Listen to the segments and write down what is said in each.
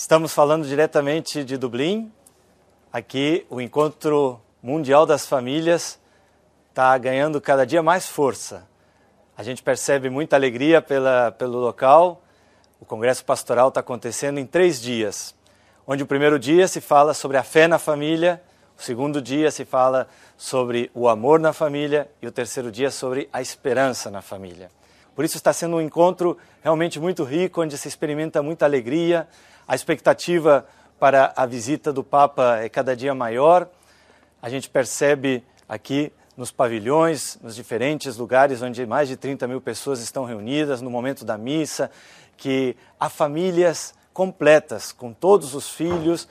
Estamos falando diretamente de Dublin. Aqui o Encontro Mundial das Famílias está ganhando cada dia mais força. A gente percebe muita alegria pelo local. O Congresso Pastoral está acontecendo em 3 dias, onde o primeiro dia se fala sobre a fé na família, o segundo dia se fala sobre o amor na família e o terceiro dia sobre a esperança na família. Por isso está sendo um encontro realmente muito rico, onde se experimenta muita alegria. A expectativa para a visita do Papa é cada dia maior. A gente percebe aqui nos pavilhões, nos diferentes lugares onde mais de 30 mil pessoas estão reunidas no momento da missa, que há famílias completas, com todos os filhos,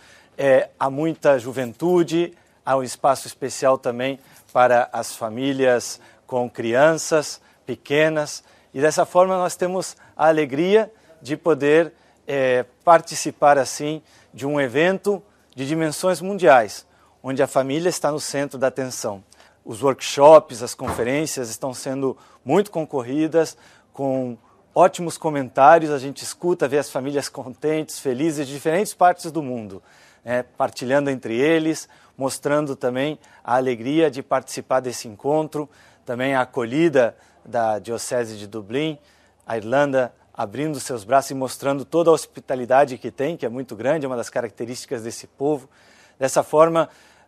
há muita juventude, há um espaço especial também para as famílias com crianças pequenas, e dessa forma nós temos a alegria de poder participar assim de um evento de dimensões mundiais, onde a família está no centro da atenção. Os workshops, as conferências estão sendo muito concorridas, com ótimos comentários, a gente escuta, vê as famílias contentes, felizes de diferentes partes do mundo, partilhando entre eles, mostrando também a alegria de participar desse encontro, também a acolhida da Diocese de Dublin, a Irlanda abrindo seus braços e mostrando toda a hospitalidade que tem, que é muito grande, é uma das características desse povo. Dessa forma,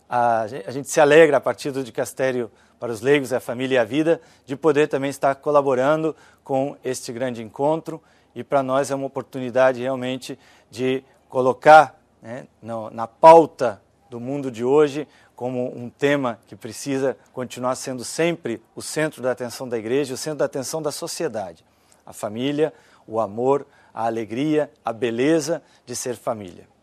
a gente se alegra a partir do dicastério para os leigos, a família e a vida, de poder também estar colaborando com este grande encontro, e para nós é uma oportunidade realmente de colocar na pauta do mundo de hoje como um tema que precisa continuar sendo sempre o centro da atenção da igreja, o centro da atenção da sociedade. A família, o amor, a alegria, a beleza de ser família.